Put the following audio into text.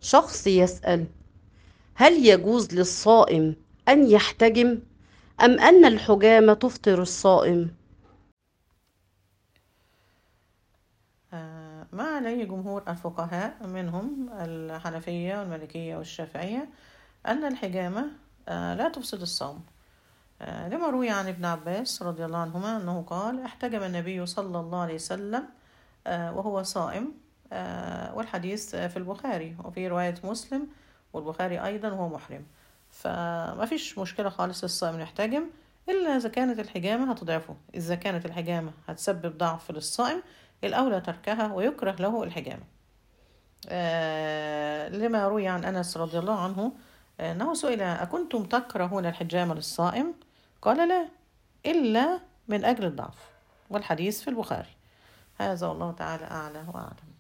شخص يسأل: هل يجوز للصائم أن يحتجم أم أن الحجامة تفطر الصائم؟ ما عليه جمهور الفقهاء منهم الحنفية والمالكية والشافعية أن الحجامة لا تفسد الصوم، لما روي عن ابن عباس رضي الله عنهما أنه قال: احتجم النبي صلى الله عليه وسلم وهو صائم. والحديث في البخاري وفي رواية مسلم والبخاري أيضا وهو محرم. فما فيش مشكلة خالص الصائم يحتجم، إلا إذا كانت الحجامة هتضعفه. إذا كانت الحجامة هتسبب ضعف للصائم الأولى تركها ويكره له الحجامة. لما روي عن أنس رضي الله عنه أنه سئل: أكنتم تكرهون الحجامة للصائم؟ قال: لا، إلا من أجل الضعف. والحديث في البخاري. هذا والله تعالى أعلى وأعلم.